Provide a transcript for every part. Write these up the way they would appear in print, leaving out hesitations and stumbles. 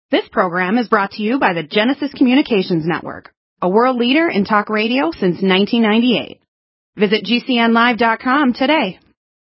This program is brought to you by the Genesis Communications Network, a world leader in talk radio since 1998. Visit GCNlive.com today.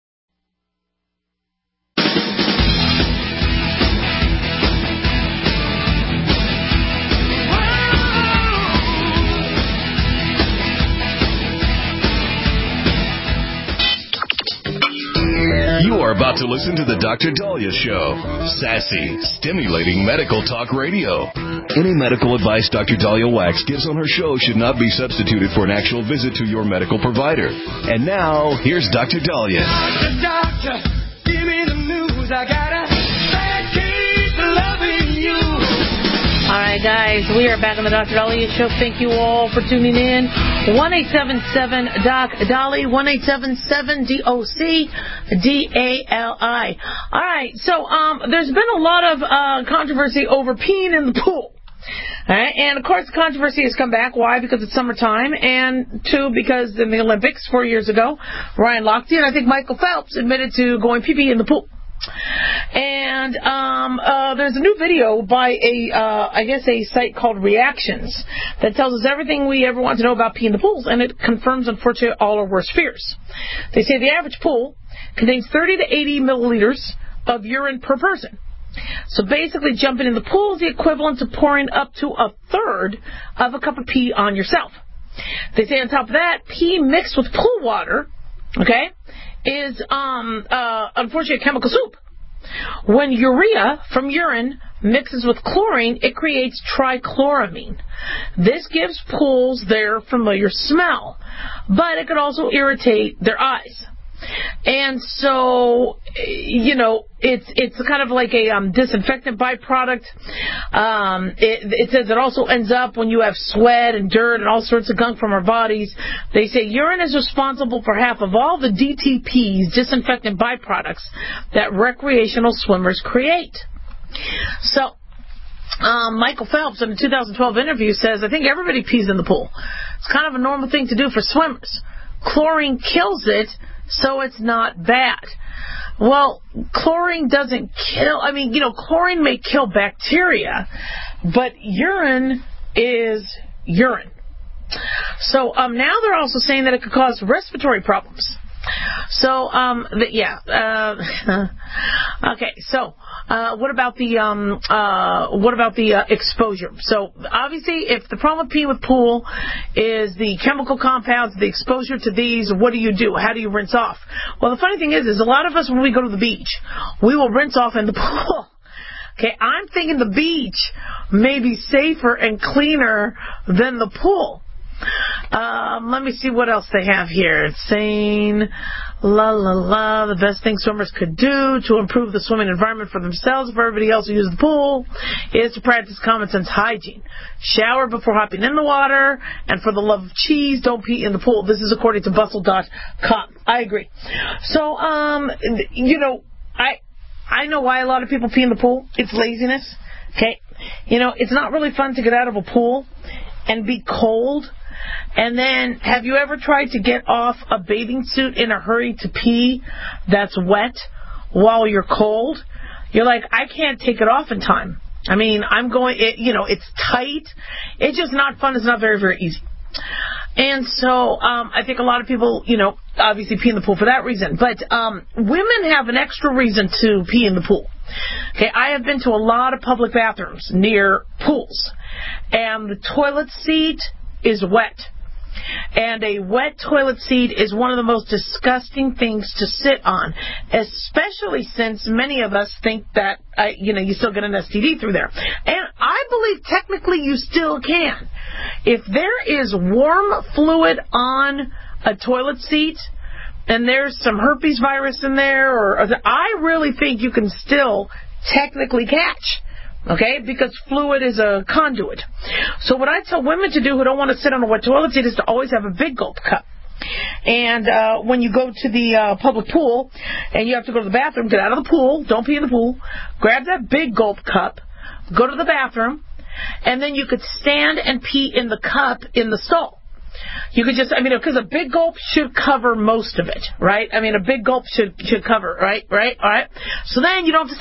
You are about to listen to the Dr. Daliah Show. Sassy, stimulating medical talk radio. Any medical advice Dr. Daliah Wax gives on her show should not be substituted for an actual visit to your medical provider. And now, here's Dr. Daliah. Doctor, give me the news. I got a bad case of loving you. All right, guys, we are back on the Dr. Daliah Show. Thank you all for tuning in. 1-877-DOC-DALI, 1-877-DOC-DALI. All right, so there's been a lot of controversy over peeing in the pool. All right, and, of course, the controversy has come back. Why? Because it's summertime, and, two, because in the Olympics 4 years ago, Ryan Lochte and I think Michael Phelps admitted to going pee-pee in the pool. And there's a new video by a site called Reactions that tells us everything we ever want to know about pee in the pools, and it confirms, unfortunately, all our worst fears. They say the average pool contains 30 to 80 milliliters of urine per person. So basically, jumping in the pool is the equivalent to pouring up to a third of a cup of pee on yourself. They say on top of that, pee mixed with pool water, okay, is unfortunately a chemical soup. When urea from urine mixes with chlorine, it creates trichloramine. This gives pools their familiar smell, but it could also irritate their eyes. And so, you know, it's kind of like a disinfectant byproduct. It says it also ends up when you have sweat and dirt and all sorts of gunk from our bodies. They say urine is responsible for half of all the DTPs, disinfectant byproducts, that recreational swimmers create. So, Michael Phelps in a 2012 interview says, I think everybody pees in the pool. It's kind of a normal thing to do for swimmers. Chlorine kills it, so it's not bad. Well, chlorine doesn't kill, chlorine may kill bacteria, but urine is urine. So now they're also saying that it could cause respiratory problems. So, okay, so what about the exposure? So obviously, if the problem with peeing with pool is the chemical compounds, the exposure to these, what do you do? How do you rinse off? Well, the funny thing is a lot of us, when we go to the beach, we will rinse off in the pool. Okay, I'm thinking the beach may be safer and cleaner than the pool. Let me see what else they have here. It's saying, the best thing swimmers could do to improve the swimming environment for themselves and for everybody else who uses the pool is to practice common sense hygiene. Shower before hopping in the water, and for the love of cheese, don't pee in the pool. This is according to Bustle.com. I agree. So, I know why a lot of people pee in the pool. It's laziness. Okay? It's not really fun to get out of a pool and be cold. And then, have you ever tried to get off a bathing suit in a hurry to pee that's wet while you're cold? You're like, I can't take it off in time. It's tight. It's just not fun. It's not very, very easy. And so, I think a lot of people, obviously pee in the pool for that reason. But women have an extra reason to pee in the pool. Okay, I have been to a lot of public bathrooms near pools, and the toilet seat is wet. And a wet toilet seat is one of the most disgusting things to sit on, especially since many of us think that, you still get an STD through there. And I believe technically you still can. If there is warm fluid on a toilet seat and there's some herpes virus in there, I really think you can still technically catch. Okay, because fluid is a conduit. So what I tell women to do who don't want to sit on a wet toilet seat is to always have a big gulp cup. And when you go to the public pool and you have to go to the bathroom, get out of the pool, don't pee in the pool, grab that big gulp cup, go to the bathroom, and then you could stand and pee in the cup in the stall. You could just, because a big gulp should cover most of it, right? A big gulp should cover, right? All right? So then you don't have to sit.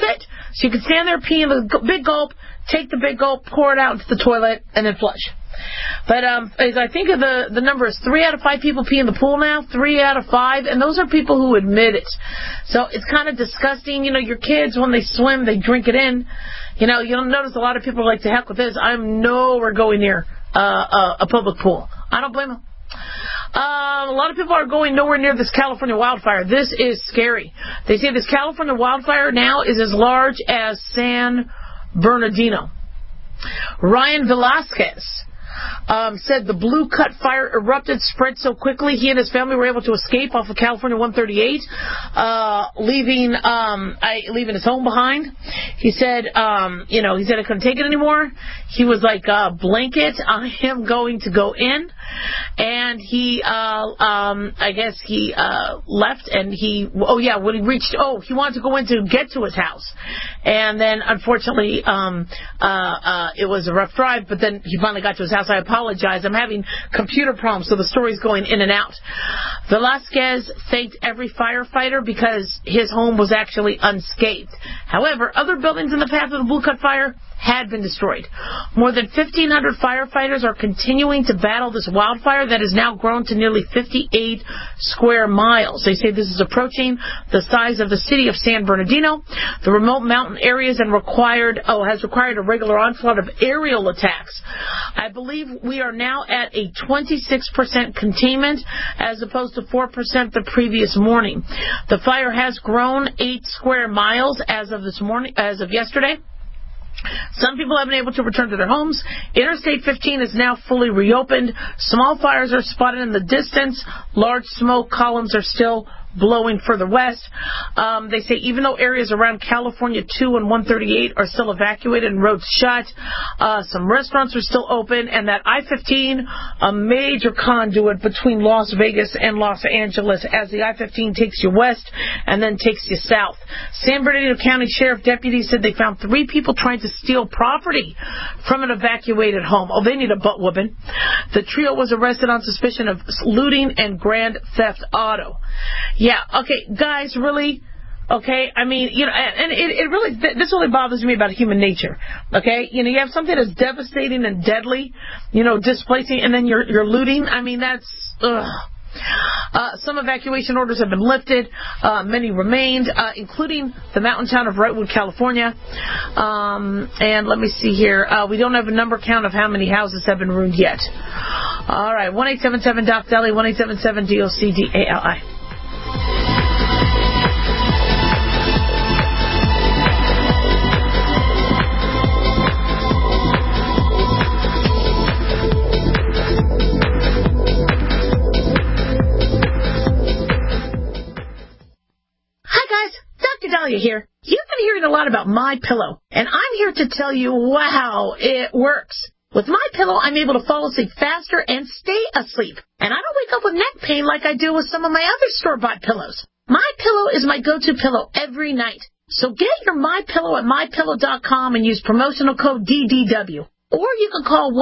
So you can stand there, pee in the big gulp, take the big gulp, pour it out into the toilet, and then flush. But as I think of the number is 3 out of 5 people pee in the pool now, 3 out of 5, and those are people who admit it. So it's kind of disgusting. You know, your kids, when they swim, they drink it in. You know, you'll notice a lot of people are like, to heck with this. I'm nowhere going near a public pool. I don't blame them. A lot of people are going nowhere near this California wildfire. This is scary. They say this California wildfire now is as large as San Bernardino. Ryan Velasquez said the Blue Cut fire erupted, spread so quickly, he and his family were able to escape off of California 138, leaving his home behind. He said, he said, I couldn't take it anymore. He was like, blanket, I am going to go in. And he, I guess he left, and when he reached, he wanted to go in to get to his house. And then, unfortunately, it was a rough drive, but then he finally got to his house. I apologize. I'm having computer problems, so the story's going in and out. Velasquez thanked every firefighter because his home was actually unscathed. However, other buildings in the path of the Blue Cut fire had been destroyed. More than 1,500 firefighters are continuing to battle this wildfire that has now grown to nearly 58 square miles. They say this is approaching the size of the city of San Bernardino. The remote mountain areas has required a regular onslaught of aerial attacks. I believe we are now at a 26% containment as opposed to 4% the previous morning. The fire has grown 8 square miles as of yesterday. Some people have been able to return to their homes. Interstate 15 is now fully reopened. Small fires are spotted in the distance. Large smoke columns are still blowing further west. They say even though areas around California 2 and 138 are still evacuated and roads shut, some restaurants are still open, and that I-15, a major conduit between Las Vegas and Los Angeles, as the I-15 takes you west and then takes you south. San Bernardino County Sheriff deputies said they found 3 people trying to steal property from an evacuated home. Oh, they need a butt whooping. The trio was arrested on suspicion of looting and grand theft auto. Yeah, okay, guys, really? Okay, I mean, and it really, this really bothers me about human nature. Okay, you have something that's devastating and deadly, displacing, and then you're looting. I mean, that's, ugh. Some evacuation orders have been lifted. Many remained, including the mountain town of Wrightwood, California. And let me see here. We don't have a number count of how many houses have been ruined yet. All right, 1-877-DOC-DALI, 1-877-DOC-DALI. Dahlia here. You've been hearing a lot about MyPillow, and I'm here to tell you, wow, it works. With MyPillow, I'm able to fall asleep faster and stay asleep, and I don't wake up with neck pain like I do with some of my other store-bought pillows. MyPillow is my go-to pillow every night. So get your MyPillow at MyPillow.com and use promotional code DDW. Or you can call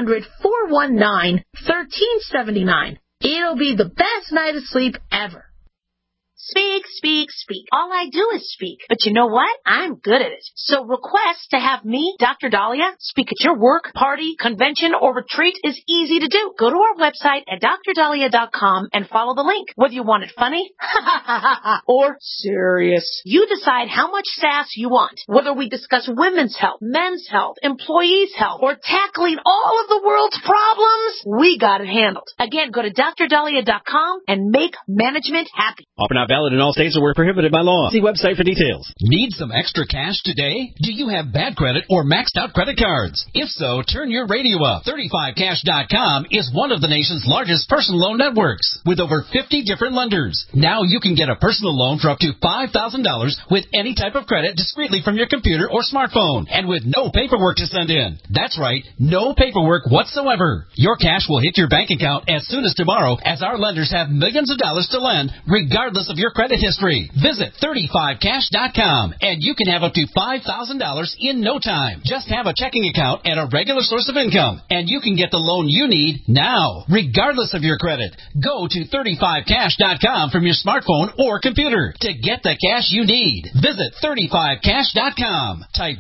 1-800-419-1379. It'll be the best night of sleep ever. Speak, speak, speak. All I do is speak. But you know what? I'm good at it. So request to have me, Dr. Dahlia, speak at your work, party, convention, or retreat is easy to do. Go to our website at drdahlia.com and follow the link. Whether you want it funny or serious, you decide how much sass you want. Whether we discuss women's health, men's health, employees' health, or tackling all of the world's problems, we got it handled. Again, go to drdahlia.com and make management happy. Offer not valid in all states or were prohibited by law. See website for details. Need some extra cash today? Do you have bad credit or maxed out credit cards? If so, turn your radio up. 35cash.com is one of the nation's largest personal loan networks with over 50 different lenders. Now you can get a personal loan for up to $5,000 with any type of credit discreetly from your computer or smartphone and with no paperwork to send in. That's right, no paperwork whatsoever. Your cash will hit your bank account as soon as tomorrow as our lenders have millions of dollars to lend regardless of your credit history. Visit 35cash.com, and you can have up to $5,000 in no time. Just have a checking account and a regular source of income, and you can get the loan you need now, regardless of your credit. Go to 35cash.com from your smartphone or computer to get the cash you need. Visit 35cash.com. Type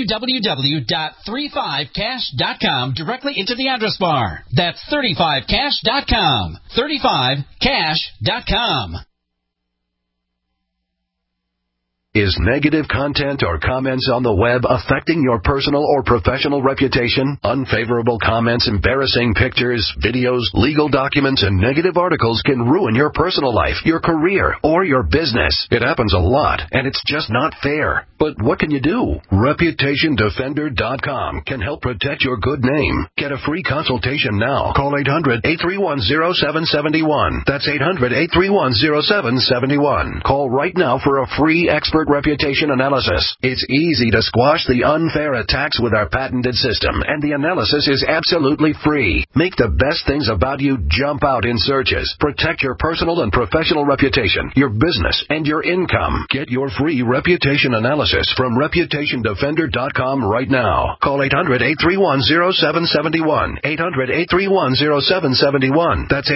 www.35cash.com directly into the address bar. That's 35cash.com. 35cash.com. Is negative content or comments on the web affecting your personal or professional reputation? Unfavorable comments, embarrassing pictures, videos, legal documents, and negative articles can ruin your personal life, your career, or your business. It happens a lot, and it's just not fair. But what can you do? ReputationDefender.com can help protect your good name. Get a free consultation now. Call 800-831-0771. That's 800-831-0771. Call right now for a free expert reputation analysis. It's easy to squash the unfair attacks with our patented system, and the analysis is absolutely free. Make the best things about you jump out in searches. Protect your personal and professional reputation, your business, and your income. Get your free reputation analysis from ReputationDefender.com right now. Call 800-831-0771. 800-831-0771. That's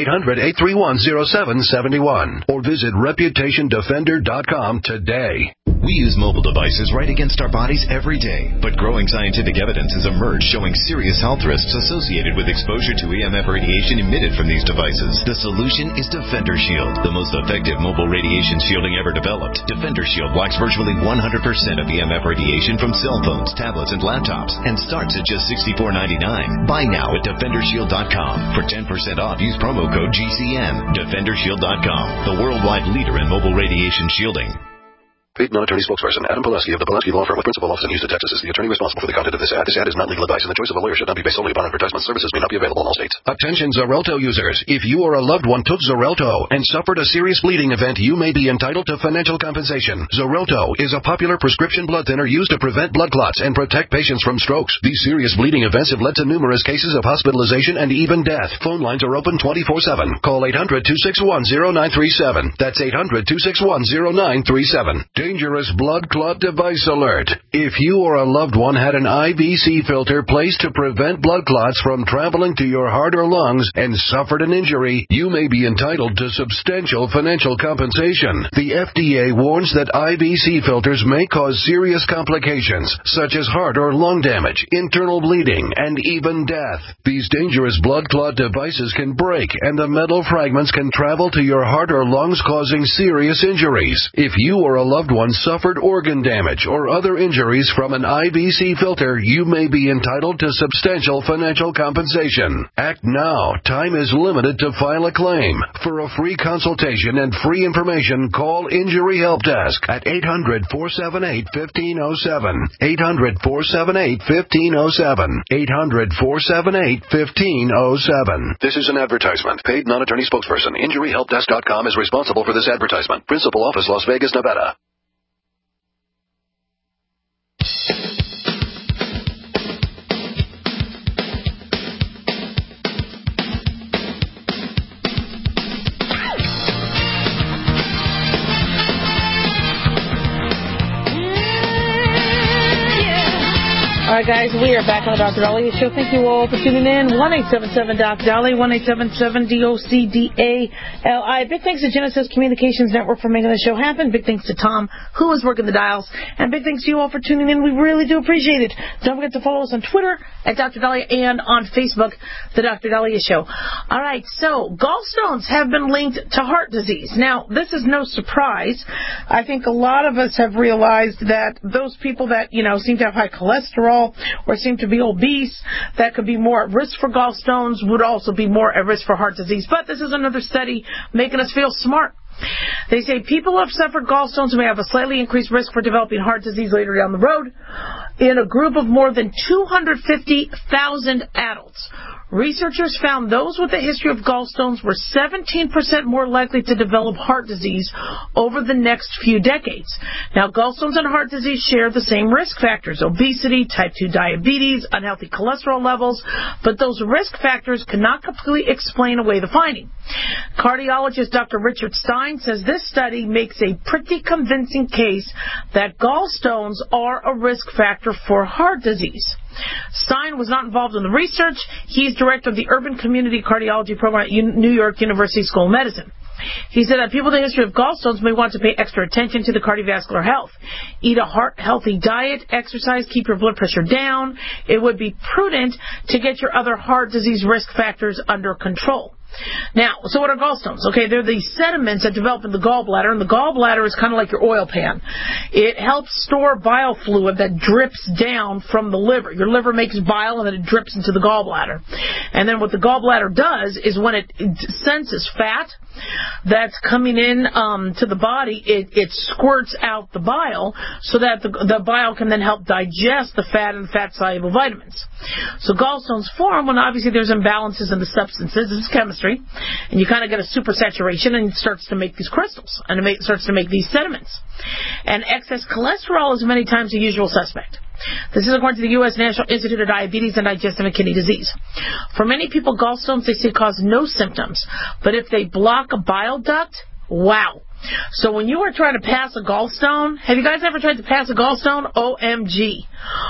800-831-0771. Or visit ReputationDefender.com today. We use mobile devices right against our bodies every day, but growing scientific evidence has emerged showing serious health risks associated with exposure to EMF radiation emitted from these devices. The solution is Defender Shield, the most effective mobile radiation shielding ever developed. Defender Shield blocks virtually 100% of EMF radiation from cell phones, tablets, and laptops, and starts at just $64.99. Buy now at DefenderShield.com. For 10% off, use promo code GCN. DefenderShield.com, the worldwide leader in mobile radiation shielding. Paid non-attorney spokesperson Adam Pileski of the Pileski Law Firm with principal office in Houston, Texas is the attorney responsible for the content of this ad. This ad is not legal advice, and the choice of a lawyer should not be based solely upon advertisement. Services may not be available in all states. Attention Xarelto users. If you or a loved one took Xarelto and suffered a serious bleeding event, you may be entitled to financial compensation. Xarelto is a popular prescription blood thinner used to prevent blood clots and protect patients from strokes. These serious bleeding events have led to numerous cases of hospitalization and even death. Phone lines are open 24/7. Call 800-261-0937. That's 800-261-0937. Dangerous blood clot device alert. If you or a loved one had an IVC filter placed to prevent blood clots from traveling to your heart or lungs and suffered an injury, you may be entitled to substantial financial compensation. The FDA warns that IVC filters may cause serious complications, such as heart or lung damage, internal bleeding, and even death. These dangerous blood clot devices can break, and the metal fragments can travel to your heart or lungs, causing serious injuries. If you or a loved one suffered organ damage or other injuries from an IVC filter, you may be entitled to substantial financial compensation. Act now. Time is limited to file a claim. For a free consultation and free information, call Injury Help Desk at 800-478-1507. 800-478-1507. 800-478-1507. This is an advertisement. Paid non-attorney spokesperson. InjuryHelpDesk.com is responsible for this advertisement. Principal office, Las Vegas, Nevada. All right, guys, we are back on the Dr. Dahlia Show. Thank you all for tuning in. 1-877-DOC-DALI, 1-877-DOC-DALI. Big thanks to Genesis Communications Network for making the show happen. Big thanks to Tom, who is working the dials. And big thanks to you all for tuning in. We really do appreciate it. Don't forget to follow us on Twitter at Dr. Dahlia and on Facebook, The Dr. Dahlia Show. All right, so gallstones have been linked to heart disease. Now, this is no surprise. I think a lot of us have realized that those people that, seem to have high cholesterol or seem to be obese, that could be more at risk for gallstones, would also be more at risk for heart disease. But this is another study making us feel smart. They say people who have suffered gallstones may have a slightly increased risk for developing heart disease later down the road. In a group of more than 250,000 adults, researchers found those with a history of gallstones were 17% more likely to develop heart disease over the next few decades. Now, gallstones and heart disease share the same risk factors: obesity, type 2 diabetes, unhealthy cholesterol levels, but those risk factors cannot completely explain away the finding. Cardiologist Dr. Richard Stein says this study makes a pretty convincing case that gallstones are a risk factor for heart disease. Stein was not involved in the research. He's director of the Urban Community Cardiology Program at New York University School of Medicine. He said that people with a history of gallstones may want to pay extra attention to the cardiovascular health. Eat a heart-healthy diet, exercise, keep your blood pressure down. It would be prudent to get your other heart disease risk factors under control. Now, so what are gallstones? Okay, they're the sediments that develop in the gallbladder, and the gallbladder is kind of like your oil pan. It helps store bile fluid that drips down from the liver. Your liver makes bile, and then it drips into the gallbladder. And then what the gallbladder does is when it senses fat that's coming in to the body, it squirts out the bile so that the bile can then help digest the fat and fat-soluble vitamins. So gallstones form when obviously there's imbalances in the substances. This is chemistry. And you kind of get a supersaturation, and it starts to make these crystals, and it starts to make these sediments. And excess cholesterol is many times the usual suspect. This is according to the U.S. National Institute of Diabetes and Digestive and Kidney Disease. For many people, gallstones, they say, cause no symptoms. But if they block a bile duct, wow. So when you are trying to pass a gallstone, have you guys ever tried to pass a gallstone? OMG.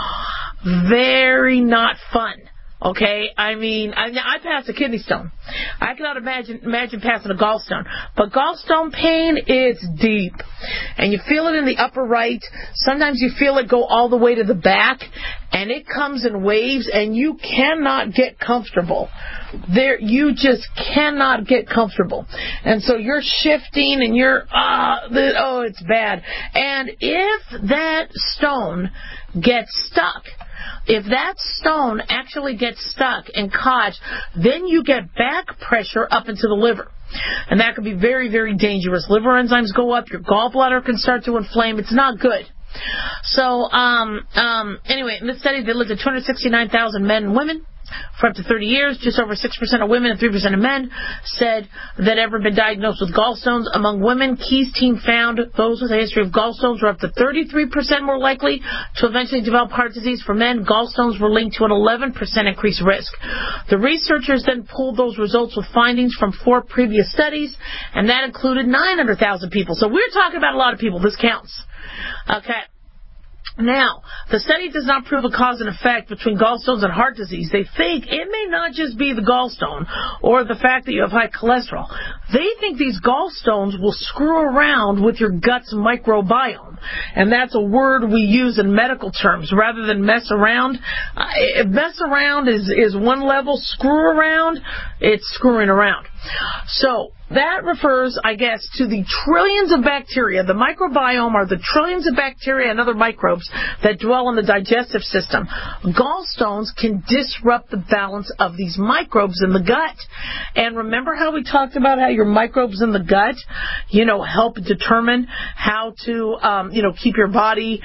Very not fun. Okay, I mean, I passed a kidney stone. I cannot imagine passing a gallstone. But gallstone pain is deep. And you feel it in the upper right. Sometimes you feel it go all the way to the back. And it comes in waves, and you cannot get comfortable. You just cannot get comfortable. And so you're shifting, and it's bad. And if that stone gets stuck, if that stone actually gets stuck and caught, then you get back pressure up into the liver. And that can be very, very dangerous. Liver enzymes go up. Your gallbladder can start to inflame. It's not good. So, anyway, in this study, they looked at 269,000 men and women for up to 30 years. Just over 6% of women and 3% of men said that ever been diagnosed with gallstones. Among women, Key's team found those with a history of gallstones were up to 33% more likely to eventually develop heart disease. For men, gallstones were linked to an 11% increased risk. The researchers then pulled those results with findings from 4 previous studies, and that included 900,000 people. So we're talking about a lot of people. This counts. Okay. Now, the study does not prove a cause and effect between gallstones and heart disease. They think it may not just be the gallstone or the fact that you have high cholesterol. They think these gallstones will screw around with your gut's microbiome. And that's a word we use in medical terms rather than mess around. Mess around is one level. Screw around, it's screwing around. So that refers, I guess, to the trillions of bacteria. The microbiome are the trillions of bacteria and other microbes that dwell in the digestive system. Gallstones can disrupt the balance of these microbes in the gut. And remember how we talked about how your microbes in the gut, help determine how to, keep your body,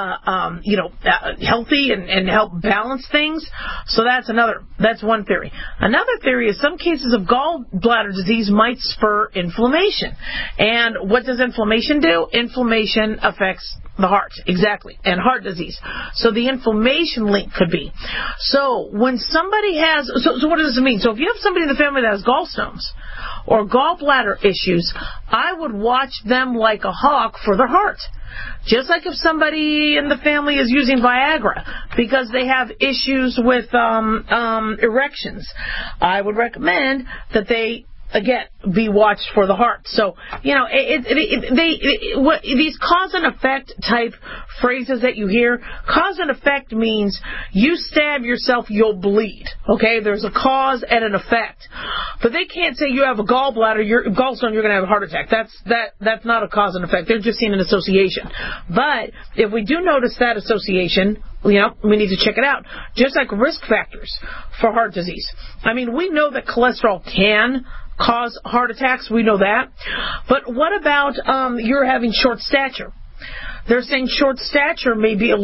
healthy and help balance things. So that's one theory. Another theory is some cases of gallbladder disease might spur inflammation. And what does inflammation do? Inflammation affects the heart, exactly, and heart disease. So the inflammation link could be. So when somebody has, so what does this mean? So if you have somebody in the family that has gallstones or gallbladder issues, I would watch them like a hawk for their heart. Just like if somebody in the family is using Viagra because they have issues with erections, I would recommend that they, again, be watched for the heart. So, these cause and effect type phrases that you hear, cause and effect means you stab yourself, you'll bleed. Okay? There's a cause and an effect. But they can't say you have a gallstone, you're going to have a heart attack. That's not a cause and effect. They're just seeing an association. But if we do notice that association, we need to check it out. Just like risk factors for heart disease. I mean, we know that cholesterol can cause heart attacks. We know that. But what about you're having short stature? They're saying short stature may be a link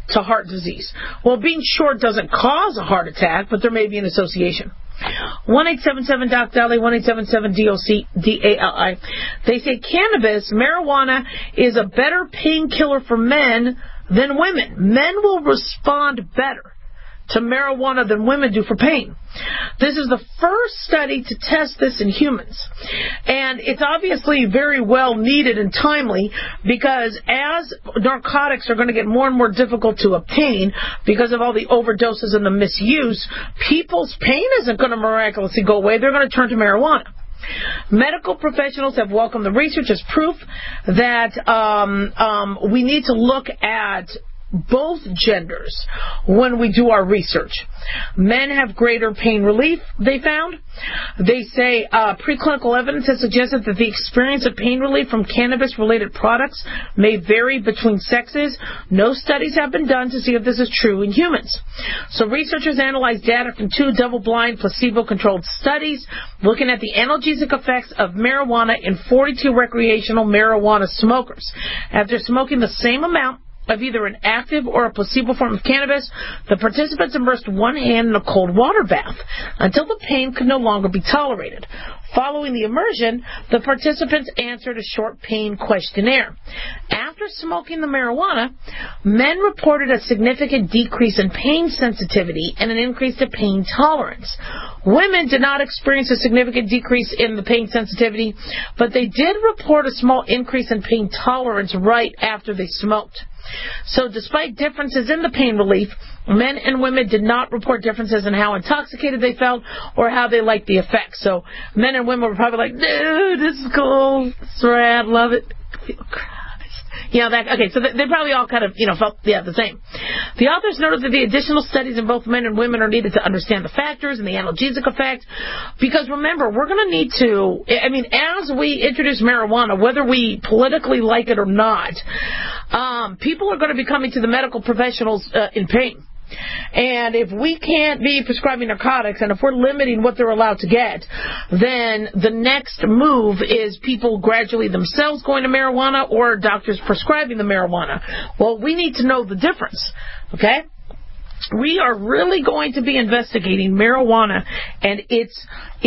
to heart disease. Well, being short doesn't cause a heart attack, but there may be an association. 1-877-DOC-DALI, 1-877-DOC-DALI. They say cannabis, marijuana, is a better painkiller for men than women. Men will respond better to marijuana than women do for pain. This is the first study to test this in humans. And it's obviously very well needed and timely because as narcotics are going to get more and more difficult to obtain because of all the overdoses and the misuse, people's pain isn't going to miraculously go away. They're going to turn to marijuana. Medical professionals have welcomed the research as proof that we need to look at both genders when we do our research. Men have greater pain relief, they found. They say preclinical evidence has suggested that the experience of pain relief from cannabis-related products may vary between sexes. No studies have been done to see if this is true in humans. So researchers analyzed data from 2 double-blind, placebo-controlled studies looking at the analgesic effects of marijuana in 42 recreational marijuana smokers. After smoking the same amount of either an active or a placebo form of cannabis, the participants immersed one hand in a cold water bath until the pain could no longer be tolerated. Following the immersion, the participants answered a short pain questionnaire. After smoking the marijuana, men reported a significant decrease in pain sensitivity and an increase to pain tolerance. Women did not experience a significant decrease in the pain sensitivity, but they did report a small increase in pain tolerance right after they smoked. So despite differences in the pain relief, men and women did not report differences in how intoxicated they felt or how they liked the effects. So men and women were probably like, dude, this is cool, it's rad, love it. So they probably all kind of, felt, the same. The authors noted that the additional studies in both men and women are needed to understand the factors and the analgesic effect. Because remember, we're going to need to, as we introduce marijuana, whether we politically like it or not, people are going to be coming to the medical professionals in pain. And if we can't be prescribing narcotics and if we're limiting what they're allowed to get, then the next move is people gradually themselves going to marijuana or doctors prescribing the marijuana. Well, we need to know the difference, okay? We are really going to be investigating marijuana and its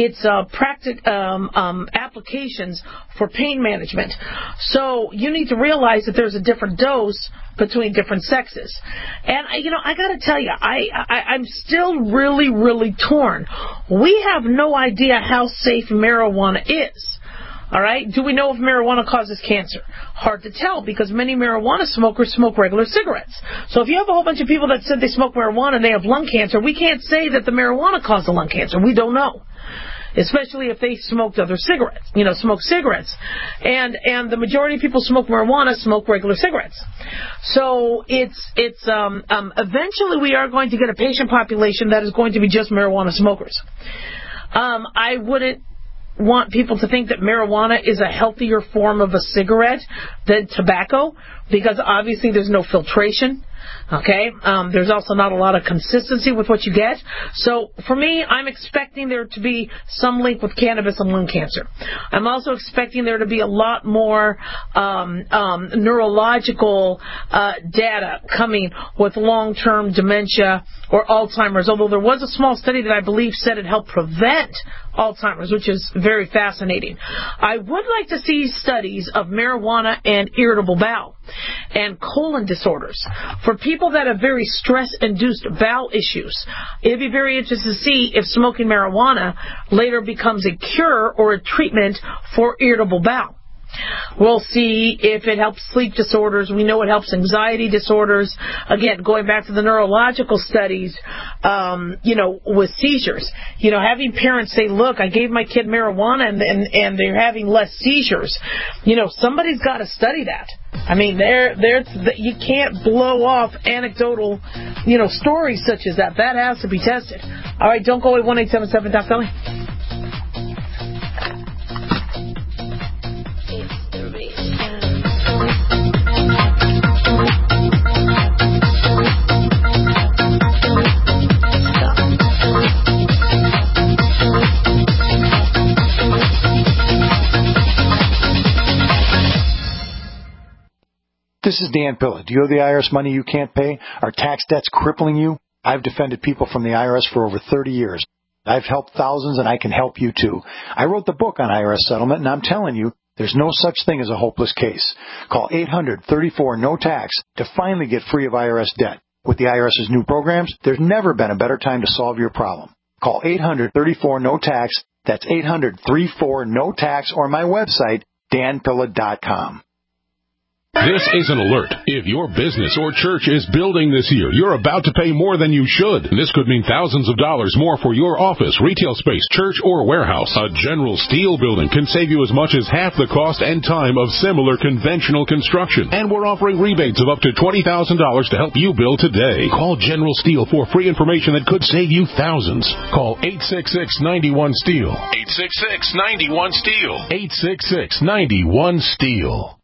applications for pain management. So you need to realize that there's a different dose between different sexes. And, I got to tell you, I'm still really, really torn. We have no idea how safe marijuana is. All right? Do we know if marijuana causes cancer? Hard to tell because many marijuana smokers smoke regular cigarettes. So if you have a whole bunch of people that said they smoke marijuana and they have lung cancer, we can't say that the marijuana caused the lung cancer. We don't know. Especially if they smoked other cigarettes, smoke cigarettes. And the majority of people smoke marijuana smoke regular cigarettes. So it's eventually we are going to get a patient population that is going to be just marijuana smokers. I wouldn't want people to think that marijuana is a healthier form of a cigarette than tobacco because obviously there's no filtration. Okay? There's also not a lot of consistency with what you get. So, for me, I'm expecting there to be some link with cannabis and lung cancer. I'm also expecting there to be a lot more neurological data coming with long-term dementia or Alzheimer's, although there was a small study that I believe said it helped prevent Alzheimer's, which is very fascinating. I would like to see studies of marijuana and irritable bowel and colon disorders. For people that have very stress-induced bowel issues, it'd be very interesting to see if smoking marijuana later becomes a cure or a treatment for irritable bowel. We'll see if it helps sleep disorders. We know it helps anxiety disorders. Again, going back to the neurological studies, with seizures. Having parents say, look, I gave my kid marijuana and they're having less seizures. Somebody's got to study that. You can't blow off anecdotal, stories such as that. That has to be tested. All right, don't go away, 1-877-DOC-DALI. The This is Dan Pilla. Do you owe the IRS money you can't pay? Are tax debts crippling you? I've defended people from the IRS for over 30 years. I've helped thousands, and I can help you too. I wrote the book on IRS settlement, and I'm telling you, there's no such thing as a hopeless case. Call 800-34-NO-TAX to finally get free of IRS debt. With the IRS's new programs, there's never been a better time to solve your problem. Call 800-34-NO-TAX. That's 800-34-NO-TAX, or my website, danpilla.com. This is an alert. If your business or church is building this year, you're about to pay more than you should. This could mean thousands of dollars more for your office, retail space, church, or warehouse. A General Steel building can save you as much as half the cost and time of similar conventional construction. And we're offering rebates of up to $20,000 to help you build today. Call General Steel for free information that could save you thousands. Call 866-91-STEEL. 866-91-STEEL. 866-91-STEEL.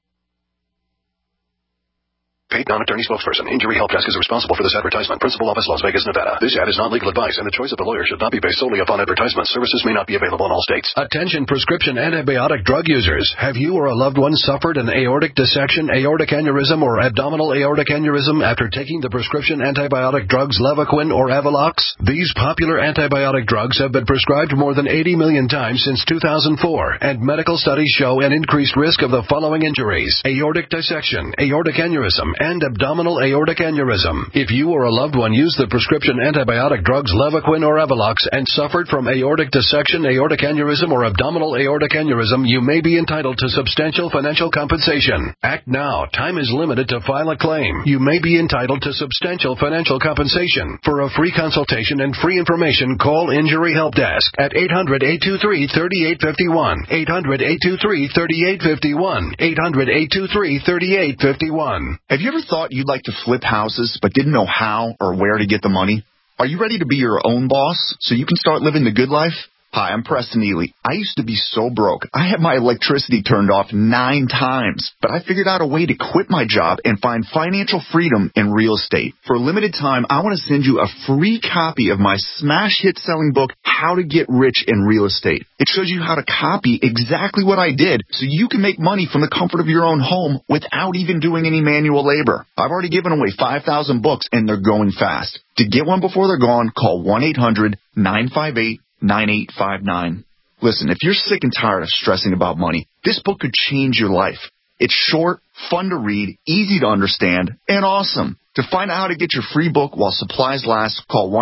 Paid non-attorney spokesperson. Injury Help Desk is responsible for this advertisement. Principal office, Las Vegas, Nevada. This ad is not legal advice, and the choice of a lawyer should not be based solely upon advertisements. Services may not be available in all states. Attention prescription antibiotic drug users. Have you or a loved one suffered an aortic dissection, aortic aneurysm, or abdominal aortic aneurysm after taking the prescription antibiotic drugs Levaquin or Avelox? These popular antibiotic drugs have been prescribed more than 80 million times since 2004, and medical studies show an increased risk of the following injuries: aortic dissection, aortic aneurysm, and abdominal aortic aneurysm. If you or a loved one used the prescription antibiotic drugs Levaquin or Avelox and suffered from aortic dissection, aortic aneurysm, or abdominal aortic aneurysm, you may be entitled to substantial financial compensation. Act now. Time is limited to file a claim. You may be entitled to substantial financial compensation. For a free consultation and free information, call Injury Help Desk at 800-823-3851. 800-823-3851. 800-823-3851. Have you ever thought you'd like to flip houses but didn't know how or where to get the money? Are you ready to be your own boss so you can start living the good life? Hi, I'm Preston Ely. I used to be so broke. I had my electricity turned off 9 times, but I figured out a way to quit my job and find financial freedom in real estate. For a limited time, I want to send you a free copy of my smash hit selling book, How to Get Rich in Real Estate. It shows you how to copy exactly what I did so you can make money from the comfort of your own home without even doing any manual labor. I've already given away 5,000 books and they're going fast. To get one before they're gone, call 1-800-958-9859. Listen, if you're sick and tired of stressing about money, this book could change your life. It's short, fun to read, easy to understand, and awesome. To find out how to get your free book while supplies last, call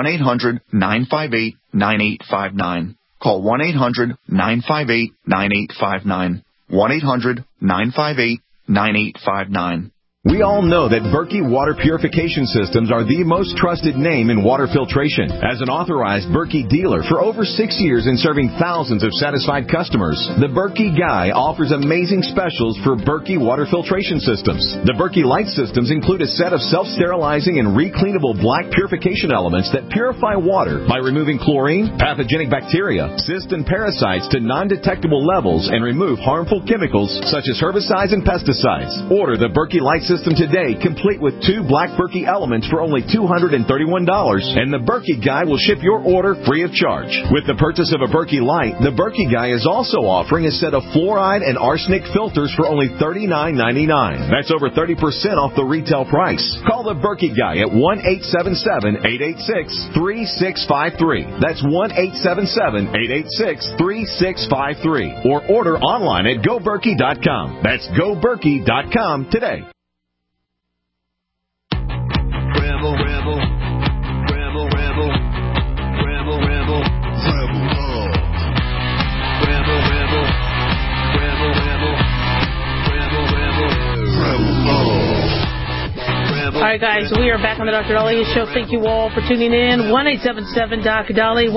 1-800-958-9859. Call 1-800-958-9859. 1-800-958-9859. We all know that Berkey Water Purification Systems are the most trusted name in water filtration. As an authorized Berkey dealer for over 6 years and serving thousands of satisfied customers, the Berkey Guy offers amazing specials for Berkey Water Filtration Systems. The Berkey Light Systems include a set of self-sterilizing and recleanable black purification elements that purify water by removing chlorine, pathogenic bacteria, cysts, and parasites to non-detectable levels and remove harmful chemicals such as herbicides and pesticides. Order the Berkey Light System today, complete with 2 black Berkey elements for only $231, and the Berkey Guy will ship your order free of charge. With the purchase of a Berkey Light, the Berkey Guy is also offering a set of fluoride and arsenic filters for only $39.99. That's over 30% off the retail price. Call the Berkey Guy at 1-877-886-3653. That's 1-877-886-3653. Or order online at GoBerkey.com. That's GoBerkey.com today. Rebel, rebel, rebel, rebel, rebel, rebel, rebel love. Rebel, rebel, rebel, rebel, rebel, rebel, rebel love. All right, guys, we are back on the Dr. Daliah Show. Thank you all for tuning in. 1-877-DOC-DALI,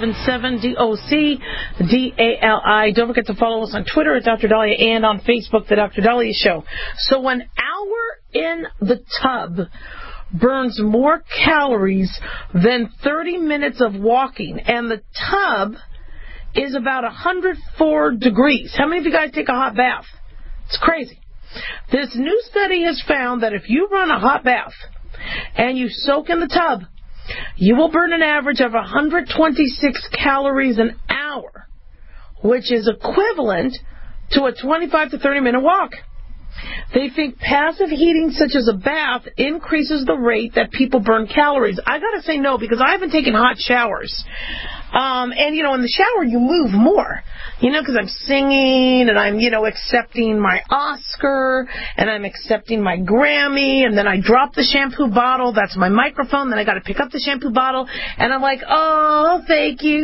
1-877-DOC-DALI. Don't forget to follow us on Twitter at Dr. Daliah and on Facebook, The Dr. Daliah Show. So an hour in the tub burns more calories than 30 minutes of walking, and the tub is about 104 degrees. How many of you guys take a hot bath? It's crazy. This new study has found that if you run a hot bath and you soak in the tub, you will burn an average of 126 calories an hour, which is equivalent to a 25 to 30 minute walk. They think passive heating, such as a bath, increases the rate that people burn calories. I gotta say no, because I haven't taken hot showers. And, you know, in the shower, you move more, you know, because I'm singing and I'm, you know, accepting my Oscar and I'm accepting my Grammy, and then I drop the shampoo bottle. That's my microphone. Then I got to pick up the shampoo bottle, and I'm like, oh, thank you.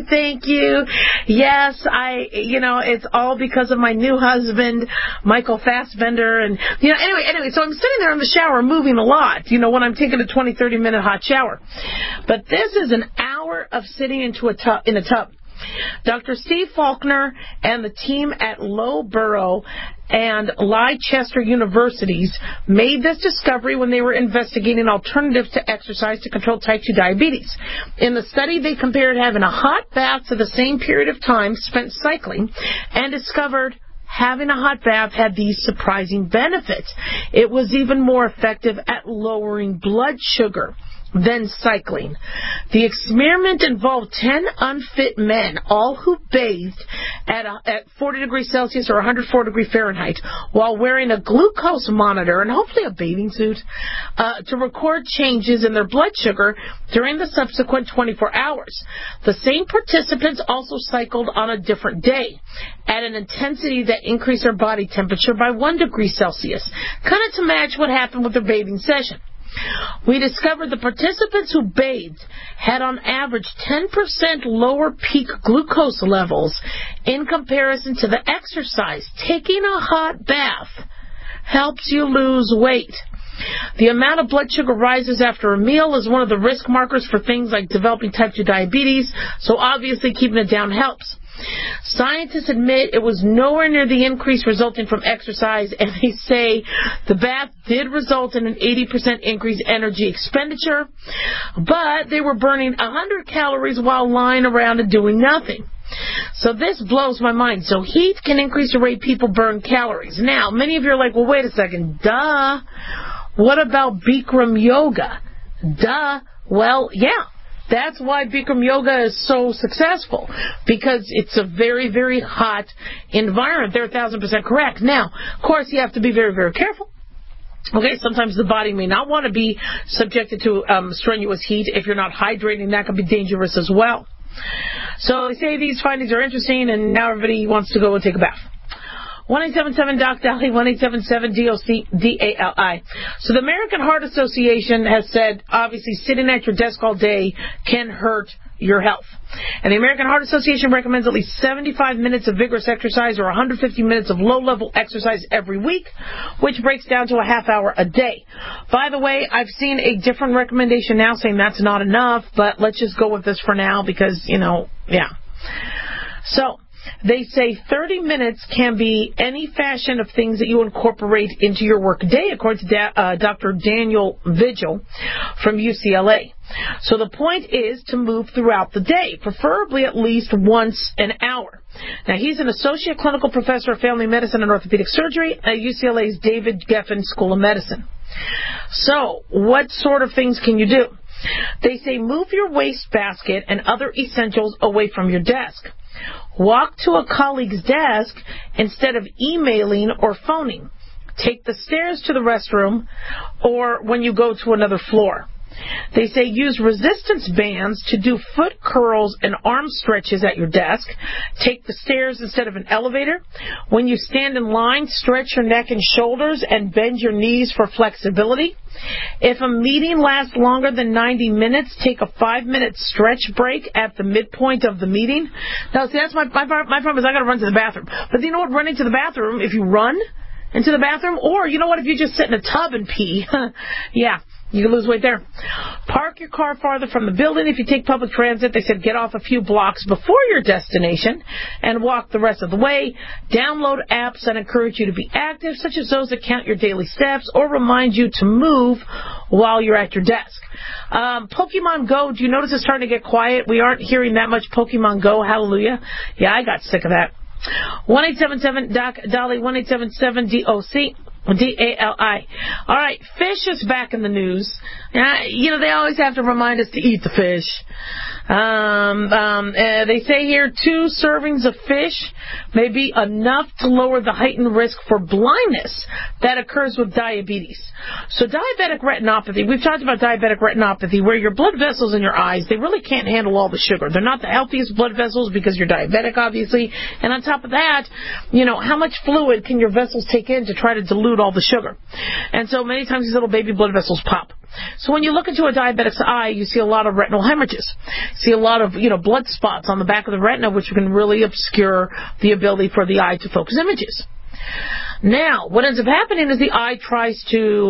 Yes, you know, it's all because of my new husband, Michael Fassbender. And, you know, anyway, so I'm sitting there in the shower moving a lot, you know, when I'm taking a 20, 30-minute hot shower. But this is an hour of sitting in a tub. Dr. Steve Faulkner and the team at Loughborough and Leicester Universities made this discovery when they were investigating alternatives to exercise to control type 2 diabetes. In the study, they compared having a hot bath to the same period of time spent cycling and discovered having a hot bath had these surprising benefits. It was even more effective at lowering blood sugar than cycling. The experiment involved 10 unfit men, all who bathed at 40 degrees Celsius or 104 degrees Fahrenheit, while wearing a glucose monitor and hopefully a bathing suit to record changes in their blood sugar during the subsequent 24 hours. The same participants also cycled on a different day at an intensity that increased their body temperature by 1 degree Celsius, kind of to match what happened with their bathing session. We discovered the participants who bathed had on average 10% lower peak glucose levels in comparison to the exercise. Taking a hot bath helps you lose weight. The amount of blood sugar rises after a meal is one of the risk markers for things like developing type 2 diabetes, so obviously keeping it down helps. Scientists admit it was nowhere near the increase resulting from exercise, and they say the bath did result in an 80% increase in energy expenditure, but they were burning 100 calories while lying around and doing nothing. So this blows my mind. So heat can increase the rate people burn calories. Now, many of you are like, well, wait a second. Duh. What about Bikram yoga? Duh. Well, yeah. That's why Bikram yoga is so successful, because it's a very, very hot environment. They're 1,000% correct. Now, of course, you have to be very, very careful. Okay, sometimes the body may not want to be subjected to strenuous heat. If you're not hydrating, that can be dangerous as well. So they say these findings are interesting, and now everybody wants to go and take a bath. 1-877-DOC-DALI, 1-877-DOC-DALI. So the American Heart Association has said, obviously, sitting at your desk all day can hurt your health. And the American Heart Association recommends at least 75 minutes of vigorous exercise or 150 minutes of low-level exercise every week, which breaks down to a half hour a day. By the way, I've seen a different recommendation now saying that's not enough, but let's just go with this for now because, yeah. So they say 30 minutes can be any fashion of things that you incorporate into your work day, according to Dr. Daniel Vigil from UCLA. So the point is to move throughout the day, preferably at least once an hour. Now, he's an associate clinical professor of family medicine and orthopedic surgery at UCLA's David Geffen School of Medicine. So what sort of things can you do? They say move your wastebasket and other essentials away from your desk. Walk to a colleague's desk instead of emailing or phoning. Take the stairs to the restroom or when you go to another floor. They say use resistance bands to do foot curls and arm stretches at your desk. Take the stairs instead of an elevator. When you stand in line, stretch your neck and shoulders and bend your knees for flexibility. If a meeting lasts longer than 90 minutes, take a 5-minute stretch break at the midpoint of the meeting. Now, see, that's my problem is I got to run to the bathroom. But you know what? Running to the bathroom, if you run into the bathroom, or you know what? If you just sit in a tub and pee, yeah. You can lose weight there. Park your car farther from the building. If you take public transit, they said get off a few blocks before your destination and walk the rest of the way. Download apps that encourage you to be active, such as those that count your daily steps or remind you to move while you're at your desk. Pokemon Go, do you notice it's starting to get quiet? We aren't hearing that much Pokemon Go. Hallelujah. Yeah, I got sick of that. 1-877-DOC-DOLLY, 1-877-DOC. D-A-L-I. All right, fish is back in the news. They always have to remind us to eat the fish. They say here 2 servings of fish may be enough to lower the heightened risk for blindness that occurs with diabetes. So diabetic retinopathy, we've talked about diabetic retinopathy, where your blood vessels in your eyes, they really can't handle all the sugar. They're not the healthiest blood vessels because you're diabetic, obviously. And on top of that, how much fluid can your vessels take in to try to dilute all the sugar? And so many times these little baby blood vessels pop. So when you look into a diabetic's eye, you see a lot of retinal hemorrhages. See a lot of, blood spots on the back of the retina, which can really obscure the ability for the eye to focus images. Now, what ends up happening is the eye tries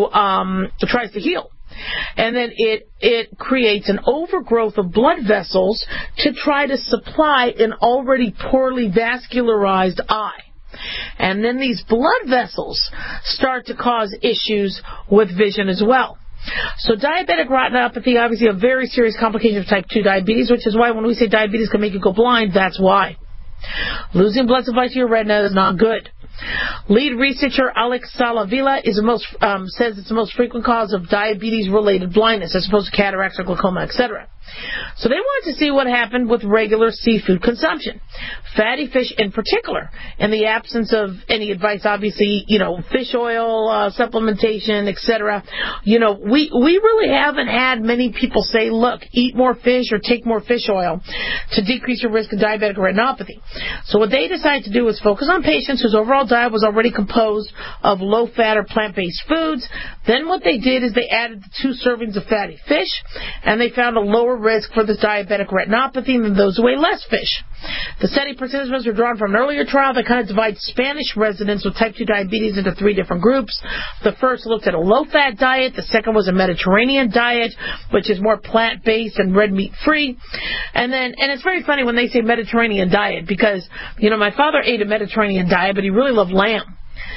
to heal. And then it creates an overgrowth of blood vessels to try to supply an already poorly vascularized eye. And then these blood vessels start to cause issues with vision as well. So diabetic retinopathy, obviously a very serious complication of type 2 diabetes, which is why when we say diabetes can make you go blind, that's why. Losing blood supply to your retina is not good. Lead researcher Alex Salavilla says it's the most frequent cause of diabetes-related blindness, as opposed to cataracts or glaucoma, etc. So they wanted to see what happened with regular seafood consumption, fatty fish in particular, in the absence of any advice, obviously, fish oil, supplementation, etc. We really haven't had many people say, look, eat more fish or take more fish oil to decrease your risk of diabetic retinopathy. So what they decided to do was focus on patients whose overall diet was already composed of low-fat or plant-based foods. Then what they did is they added 2 servings of fatty fish, and they found a lower risk for this diabetic retinopathy than those who ate less fish. The study participants were drawn from an earlier trial that kind of divides Spanish residents with type 2 diabetes into 3 different groups. The first looked at a low-fat diet. The second was a Mediterranean diet, which is more plant-based and red meat-free. And it's very funny when they say Mediterranean diet because, my father ate a Mediterranean diet, but he really loved lamb.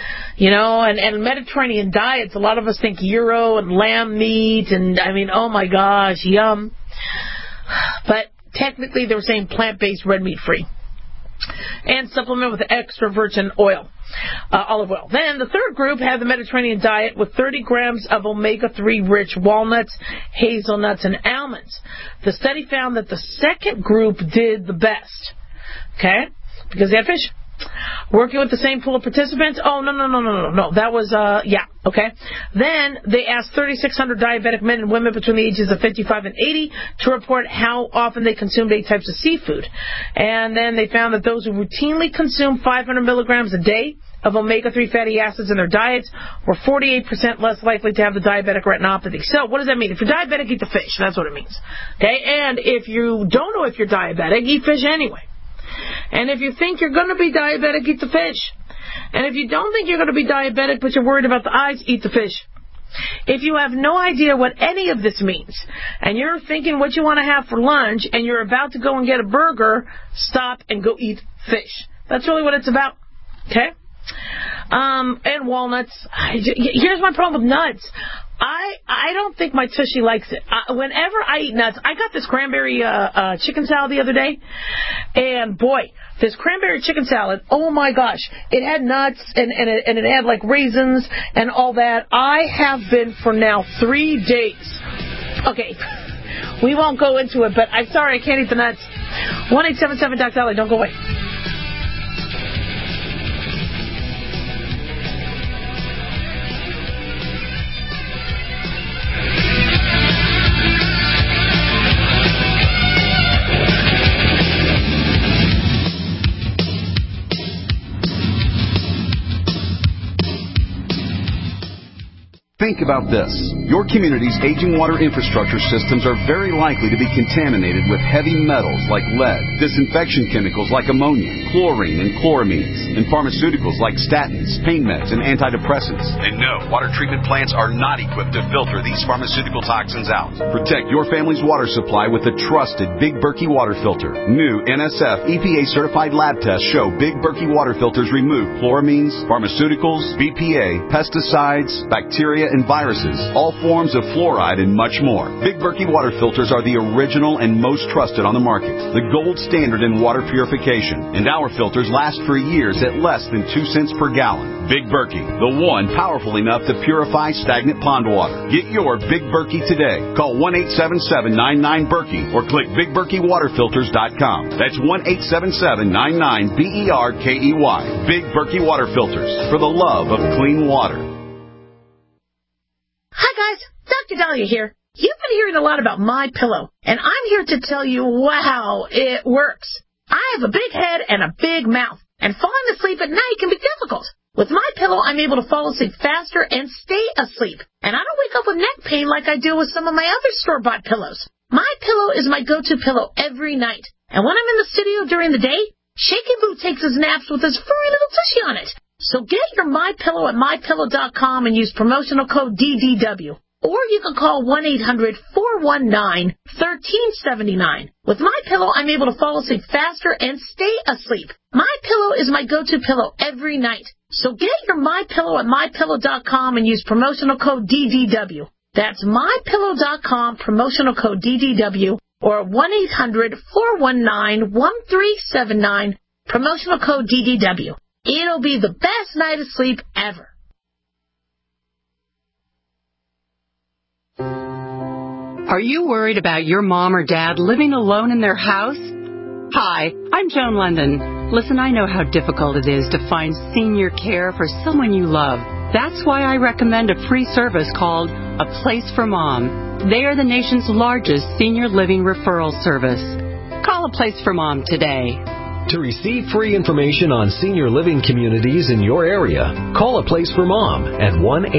And Mediterranean diets, a lot of us think gyro and lamb meat, and oh my gosh, yum. But technically they were saying plant-based, red meat-free. And supplement with extra virgin oil, olive oil. Then the third group had the Mediterranean diet with 30 grams of omega-3 rich walnuts, hazelnuts, and almonds. The study found that the second group did the best. Okay? Because they had fish. Working with the same pool of participants? Oh, no. That was, okay. Then they asked 3,600 diabetic men and women between the ages of 55 and 80 to report how often they consumed 8 types of seafood. And then they found that those who routinely consumed 500 milligrams a day of omega-3 fatty acids in their diets were 48% less likely to have the diabetic retinopathy. So what does that mean? If you're diabetic, eat the fish. That's what it means. Okay? And if you don't know if you're diabetic, eat fish anyway. And if you think you're going to be diabetic, eat the fish. And if you don't think you're going to be diabetic, but you're worried about the eyes, eat the fish. If you have no idea what any of this means, and you're thinking what you want to have for lunch, and you're about to go and get a burger, stop and go eat fish. That's really what it's about. Okay? And walnuts. Here's my problem with nuts. I don't think my tushy likes it. Whenever I eat nuts, I got this cranberry chicken salad the other day, and boy, this cranberry chicken salad, oh my gosh, it had nuts and it had like raisins and all that. I have been for now 3 days. Okay, we won't go into it, but I'm sorry, I can't eat the nuts. 1-877-DOC-DOLLY, don't go away. Think about this. Your community's aging water infrastructure systems are very likely to be contaminated with heavy metals like lead, disinfection chemicals like ammonia, chlorine and chloramines, and pharmaceuticals like statins, pain meds, and antidepressants. And no, water treatment plants are not equipped to filter these pharmaceutical toxins out. Protect your family's water supply with the trusted Big Berkey water filter. New NSF EPA-certified lab tests show Big Berkey water filters remove chloramines, pharmaceuticals, BPA, pesticides, bacteria, and viruses, all forms of fluoride, and much more. Big Berkey water filters are the original and most trusted on the market, the gold standard in water purification, and our filters last for years at less than 2 cents per gallon. Big Berkey, the one powerful enough to purify stagnant pond water. Get your Big Berkey today. Call 1-877-99-BERKEY or click BigBerkeyWaterFilters.com. That's 1-877-99-BERKEY. Big Berkey Water Filters, for the love of clean water. Hi guys, Dr. Dahlia here. You've been hearing a lot about MyPillow, and I'm here to tell you, wow, it works. I have a big head and a big mouth, and falling asleep at night can be difficult. With MyPillow, I'm able to fall asleep faster and stay asleep, and I don't wake up with neck pain like I do with some of my other store-bought pillows. MyPillow is my go-to pillow every night, and when I'm in the studio during the day, Shaky Boo takes his naps with his furry little tushy on it. So get your MyPillow at MyPillow.com and use promotional code DDW. Or you can call 1-800-419-1379. With MyPillow, I'm able to fall asleep faster and stay asleep. MyPillow is my go-to pillow every night. So get your MyPillow at MyPillow.com and use promotional code DDW. That's MyPillow.com, promotional code DDW, or 1-800-419-1379, promotional code DDW. It'll be the best night of sleep ever. Are you worried about your mom or dad living alone in their house? Hi, I'm Joan London. Listen, I know how difficult it is to find senior care for someone you love. That's why I recommend a free service called A Place for Mom. They are the nation's largest senior living referral service. Call A Place for Mom today. To receive free information on senior living communities in your area, call A Place for Mom at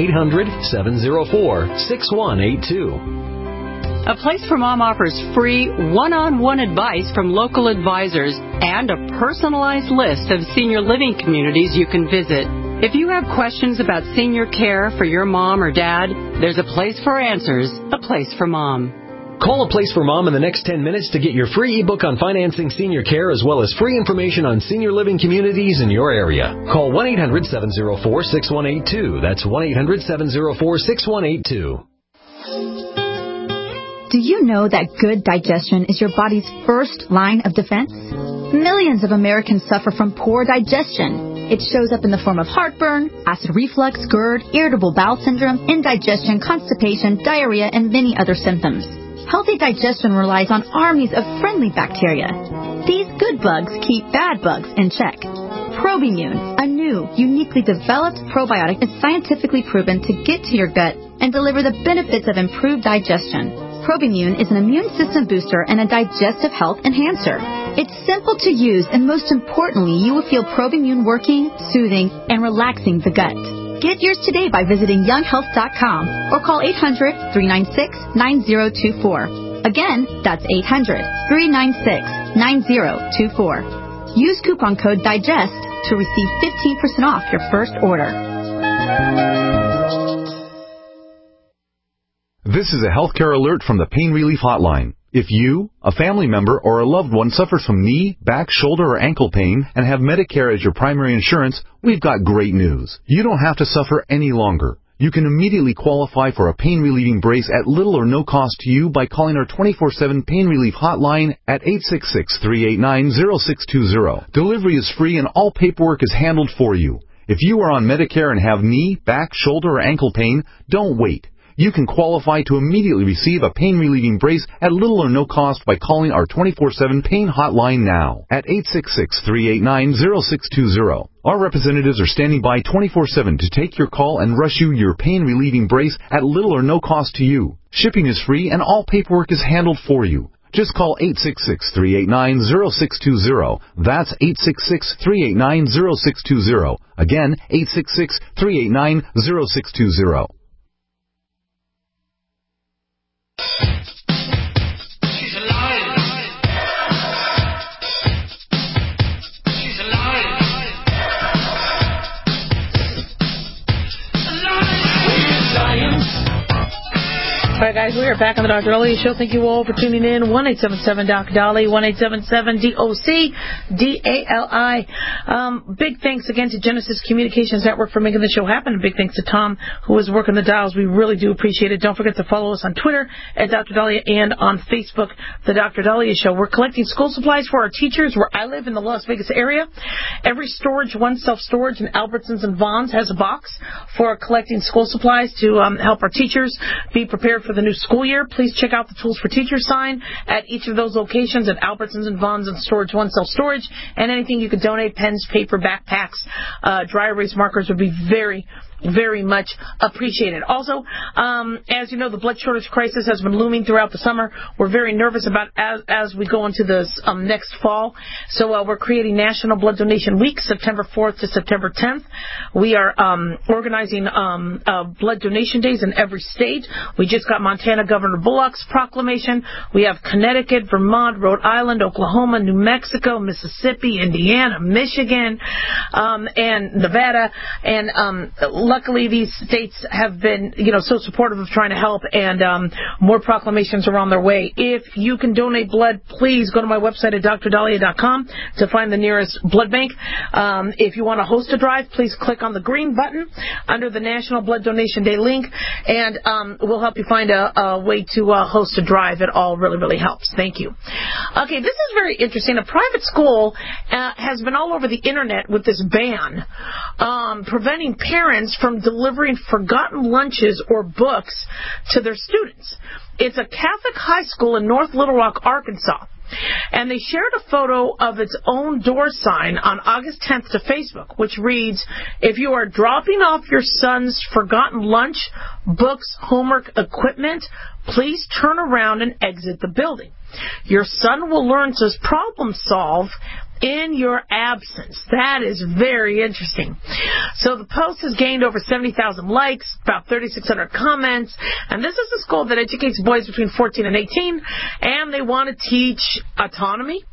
1-800-704-6182. A Place for Mom offers free one-on-one advice from local advisors and a personalized list of senior living communities you can visit. If you have questions about senior care for your mom or dad, there's a place for answers, A Place for Mom. Call A Place for Mom in the next 10 minutes to get your free ebook on financing senior care as well as free information on senior living communities in your area. Call 1-800-704-6182. That's 1-800-704-6182. Do you know that good digestion is your body's first line of defense? Millions of Americans suffer from poor digestion. It shows up in the form of heartburn, acid reflux, GERD, irritable bowel syndrome, indigestion, constipation, diarrhea, and many other symptoms. Healthy digestion relies on armies of friendly bacteria. These good bugs keep bad bugs in check. Probimune, a new, uniquely developed probiotic, is scientifically proven to get to your gut and deliver the benefits of improved digestion. Probimune is an immune system booster and a digestive health enhancer. It's simple to use, and most importantly, you will feel Probimune working, soothing, and relaxing the gut. Get yours today by visiting younghealth.com or call 800-396-9024. Again, that's 800-396-9024. Use coupon code DIGEST to receive 15% off your first order. This is a healthcare alert from the Pain Relief Hotline. If you, a family member, or a loved one suffers from knee, back, shoulder, or ankle pain and have Medicare as your primary insurance, we've got great news. You don't have to suffer any longer. You can immediately qualify for a pain-relieving brace at little or no cost to you by calling our 24/7 Pain Relief Hotline at 866-389-0620. Delivery is free and all paperwork is handled for you. If you are on Medicare and have knee, back, shoulder, or ankle pain, don't wait. You can qualify to immediately receive a pain-relieving brace at little or no cost by calling our 24/7 Pain Hotline now at 866-389-0620. Our representatives are standing by 24/7 to take your call and rush you your pain-relieving brace at little or no cost to you. Shipping is free and all paperwork is handled for you. Just call 866-389-0620. That's 866-389-0620. Again, 866-389-0620. All right, guys, we are back on the Dr. Daliah Show. Thank you all for tuning in. 1-877-DOC-DALI, 1-877-DOC-DALI. Big thanks again to Genesis Communications Network for making the show happen. Big thanks to Tom, who is working the dials. We really do appreciate it. Don't forget to follow us on Twitter at Dr. Daliah and on Facebook, The Dr. Daliah Show. We're collecting school supplies for our teachers where I live in the Las Vegas area. Every storage, one self-storage in Albertsons and Vons has a box for collecting school supplies to help our teachers be prepared for the new school year. Please check out the Tools for Teachers sign at each of those locations at Albertsons and Vons and Storage One Self-Storage. And anything you could donate, pens, paper, backpacks, dry erase markers would be very, very much appreciated. Also, as you know, the blood shortage crisis has been looming throughout the summer. We're very nervous about as we go into this next fall. So we're creating National Blood Donation Week, September 4th to September 10th. We are organizing blood donation days in every state. We just got Montana Governor Bullock's proclamation. We have Connecticut, Vermont, Rhode Island, Oklahoma, New Mexico, Mississippi, Indiana, Michigan, and Nevada. And luckily, these states have been, so supportive of trying to help, and more proclamations are on their way. If you can donate blood, please go to my website at drdaliah.com to find the nearest blood bank. If you want to host a drive, please click on the green button under the National Blood Donation Day link, and we'll help you find a way to host a drive. It all really, really helps. Thank you. Okay, this is very interesting. A private school has been all over the internet with this ban preventing parents from delivering forgotten lunches or books to their students. It's a Catholic high school in North Little Rock, Arkansas. And they shared a photo of its own door sign on August 10th to Facebook, which reads, "If you are dropping off your son's forgotten lunch, books, homework, equipment, please turn around and exit the building. Your son will learn to problem solve in your absence." That is very interesting. So the post has gained over 70,000 likes, about 3,600 comments, and this is a school that educates boys between 14 and 18, and they want to teach autonomy.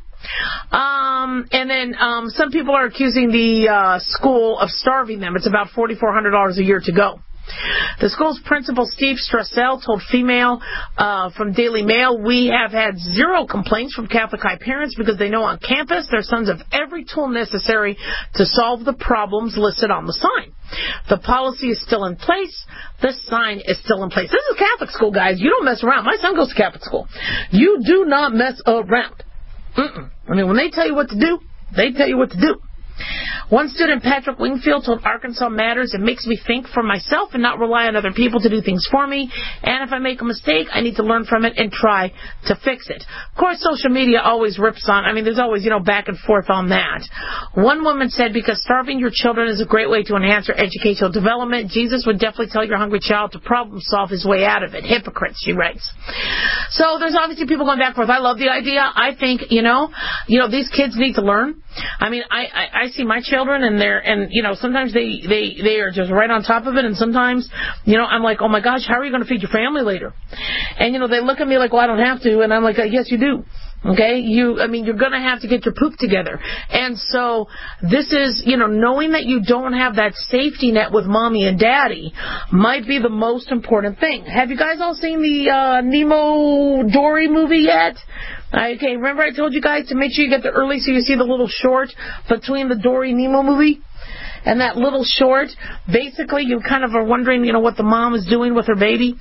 And then some people are accusing the school of starving them. It's about $4,400 a year to go. The school's principal, Steve Strassel, told Female from Daily Mail, "We have had zero complaints from Catholic high parents because they know on campus their sons have every tool necessary to solve the problems listed on the sign. The policy is still in place. The sign is still in place." This is a Catholic school, guys. You don't mess around. My son goes to Catholic school. You do not mess around. I mean, when they tell you what to do, they tell you what to do. One student, Patrick Wingfield, told Arkansas Matters, "It makes me think for myself and not rely on other people to do things for me. And if I make a mistake, I need to learn from it and try to fix it." Of course, social media always rips on. I mean, there's always, back and forth on that. One woman said, "Because starving your children is a great way to enhance their educational development, Jesus would definitely tell your hungry child to problem solve his way out of it. Hypocrites," she writes. So there's obviously people going back and forth. I love the idea. I think, these kids need to learn. I mean, I see my children, and sometimes they are just right on top of it, and sometimes, I'm like, "Oh my gosh, how are you going to feed your family later?" And, they look at me like, "Well, I don't have to," and I'm like, "Yes, you do." Okay, you're going to have to get your poop together. And so this is, knowing that you don't have that safety net with mommy and daddy might be the most important thing. Have you guys all seen the Nemo Dory movie yet? Okay, remember I told you guys to make sure you get there early so you see the little short between the Dory Nemo movie? And that little short, basically you kind of are wondering, what the mom is doing with her baby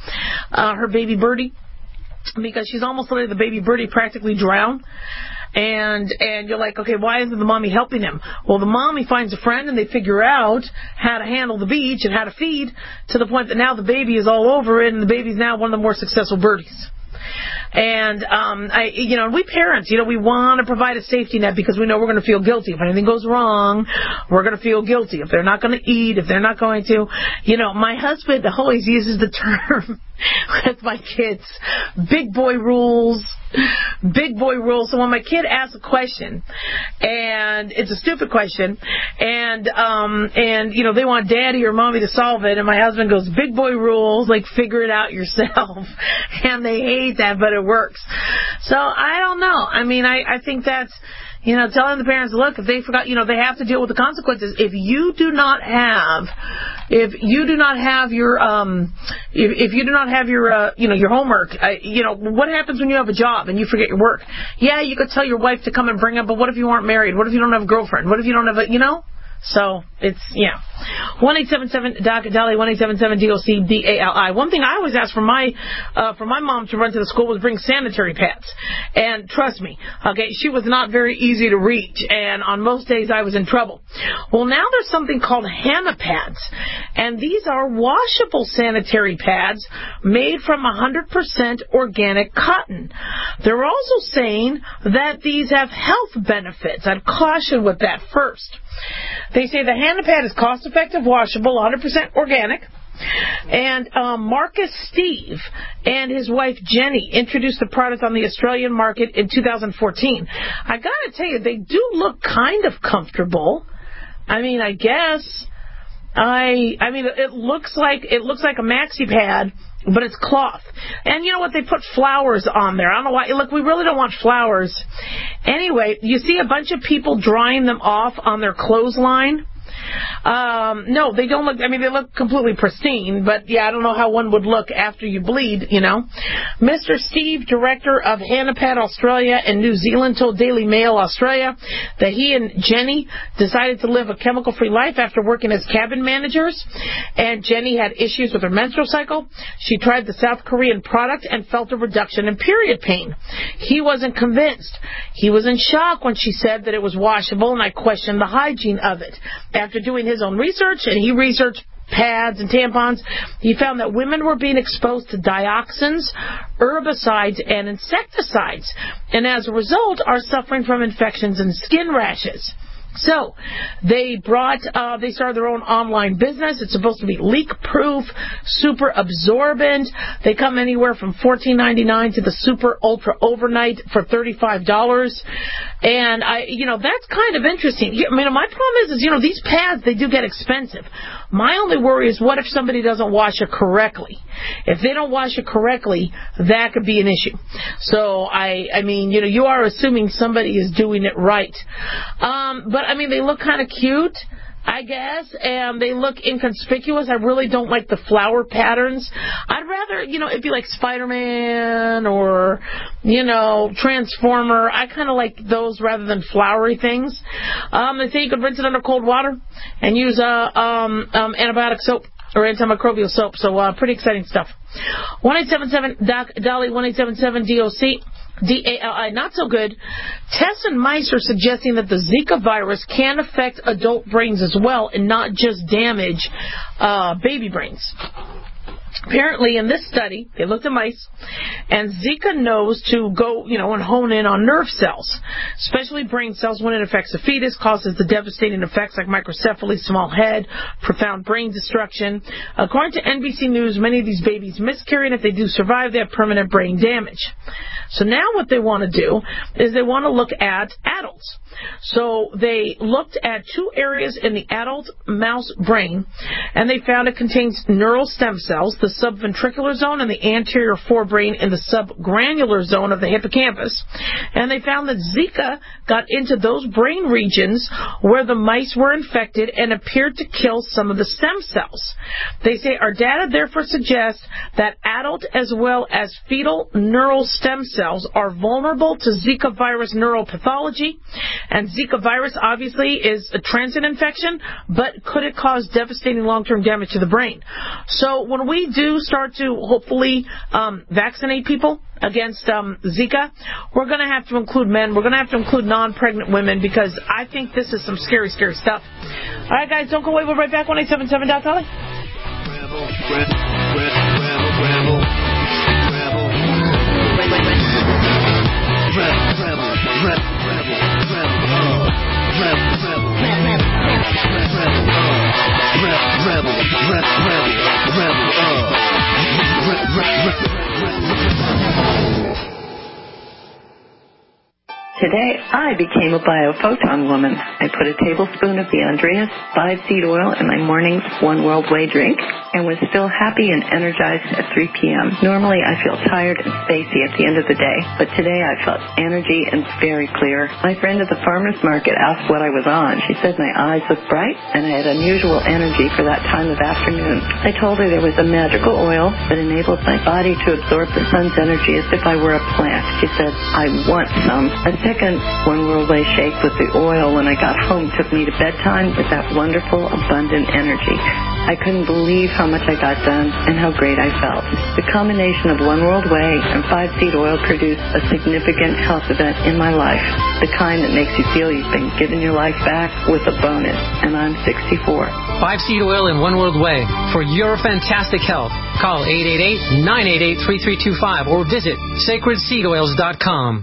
birdie. Because she's almost letting the baby birdie practically drown. And you're like, okay, why isn't the mommy helping him? Well, the mommy finds a friend, and they figure out how to handle the beach and how to feed, to the point that now the baby is all over it, and the baby's now one of the more successful birdies. And, we parents, we want to provide a safety net because we know we're going to feel guilty. If anything goes wrong, we're going to feel guilty. If they're not going to eat, if they're not going to, my husband always uses the term with my kids, big boy rules. Big boy rules. So when my kid asks a question, and it's a stupid question, and they want daddy or mommy to solve it, and my husband goes, "Big boy rules, like figure it out yourself." And they hate that, but it works. So I don't know. I mean, I think that's, telling the parents, look, if they forgot, they have to deal with the consequences. If you do not have your your homework, what happens when you have a job and you forget your work? Yeah, you could tell your wife to come and bring it, but what if you aren't married? What if you don't have a girlfriend? What if you don't have So it's 1-877-DOC-DALI, 1-877-DOC-DALI. One thing I always asked for my mom to run to the school was bring sanitary pads. And trust me, she was not very easy to reach, and on most days I was in trouble. Well, now there's something called Hannah pads, and these are washable sanitary pads made from 100% organic cotton. They're also saying that these have health benefits. I'd caution with that first. They say the Hannah pad is cost-effective, washable, 100% organic. And Marcus Steve and his wife Jenny introduced the product on the Australian market in 2014. I got to tell you, they do look kind of comfortable. I mean, I guess. It looks like a maxi pad, but it's cloth. And you know what? They put flowers on there. I don't know why. Look, we really don't want flowers. Anyway, you see a bunch of people drying them off on their clothesline. No, they don't look, they look completely pristine, but yeah, I don't know how one would look after you bleed, Mr. Steve, director of Hannapad Australia and New Zealand, told Daily Mail Australia that he and Jenny decided to live a chemical-free life after working as cabin managers, and Jenny had issues with her menstrual cycle. She tried the South Korean product and felt a reduction in period pain. He wasn't convinced. He was in shock when she said that it was washable, and I questioned the hygiene of it. After doing his own research, and he researched pads and tampons, he found that women were being exposed to dioxins, herbicides, and insecticides, and as a result are suffering from infections and skin rashes. So they started their own online business. It's supposed to be leak-proof, super absorbent. They come anywhere from $14.99 to the super ultra overnight for $35. And that's kind of interesting. My problem is these pads, they do get expensive. My only worry is, what if somebody doesn't wash it correctly? If they don't wash it correctly, that could be an issue. So you are assuming somebody is doing it right. But they look kind of cute, I guess, and they look inconspicuous. I really don't like the flower patterns. I'd rather, it'd be like Spider-Man or, Transformer. I kind of like those rather than flowery things. They say you could rinse it under cold water and use antibiotic soap or antimicrobial soap. So pretty exciting stuff. 1-877-DOC-DALI, 1-877-DOC. DALI, not so good. Tests in mice are suggesting that the Zika virus can affect adult brains as well and not just damage baby brains. Apparently, in this study, they looked at mice, and Zika knows to go, and hone in on nerve cells, especially brain cells. When it affects the fetus, causes the devastating effects like microcephaly, small head, profound brain destruction. According to NBC News, many of these babies miscarry, and if they do survive, they have permanent brain damage. So now what they want to do is they want to look at adults. So they looked at 2 areas in the adult mouse brain, and they found it contains neural stem cells, the subventricular zone and the anterior forebrain in the subgranular zone of the hippocampus. And they found that Zika got into those brain regions where the mice were infected and appeared to kill some of the stem cells. They say our data therefore suggests that adult as well as fetal neural stem cells are vulnerable to Zika virus neural pathology. And Zika virus obviously is a transient infection, but could it cause devastating long-term damage to the brain? So when we do start to hopefully vaccinate people against Zika, we're going to have to include men. We're going to have to include non-pregnant women, because I think this is some scary, scary stuff. All right, guys, don't go away. We'll be right back. 1-877-DOC-DALI. Today, I became a biophoton woman. I put a tablespoon of the Andreas 5-seed oil in my morning One World Way drink and was still happy and energized at 3 p.m. Normally, I feel tired and spacey at the end of the day, but today I felt energy and very clear. My friend at the farmer's market asked what I was on. She said my eyes looked bright and I had unusual energy for that time of afternoon. I told her there was a magical oil that enabled my body to absorb the sun's energy as if I were a plant. She said, I want some. A second One World Way shake with the oil when I got home took me to bedtime with that wonderful, abundant energy. I couldn't believe how much I got done and how great I felt. The combination of One World Way and 5-seed oil produced a significant health event in my life, the kind that makes you feel you've been given your life back with a bonus, and I'm 64. 5-seed oil and One World Way for your fantastic health. Call 888-988-3325 or visit sacredseedoils.com.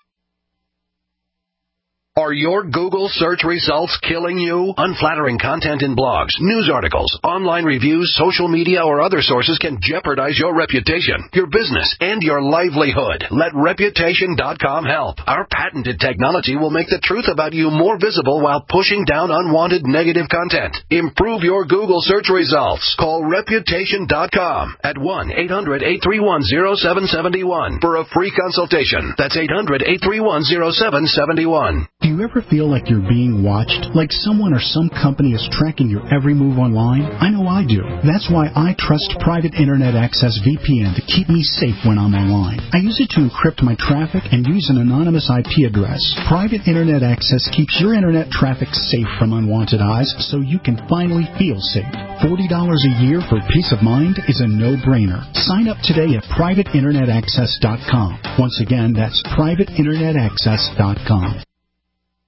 Are your Google search results killing you? Unflattering content in blogs, news articles, online reviews, social media, or other sources can jeopardize your reputation, your business, and your livelihood. Let Reputation.com help. Our patented technology will make the truth about you more visible while pushing down unwanted negative content. Improve your Google search results. Call Reputation.com at 1-800-831-0771 for a free consultation. That's 800-831-0771. Do you ever feel like you're being watched? Like someone or some company is tracking your every move online? I know I do. That's why I trust Private Internet Access VPN to keep me safe when I'm online. I use it to encrypt my traffic and use an anonymous IP address. Private Internet Access keeps your internet traffic safe from unwanted eyes so you can finally feel safe. $40 a year for peace of mind is a no-brainer. Sign up today at privateinternetaccess.com. Once again, that's privateinternetaccess.com.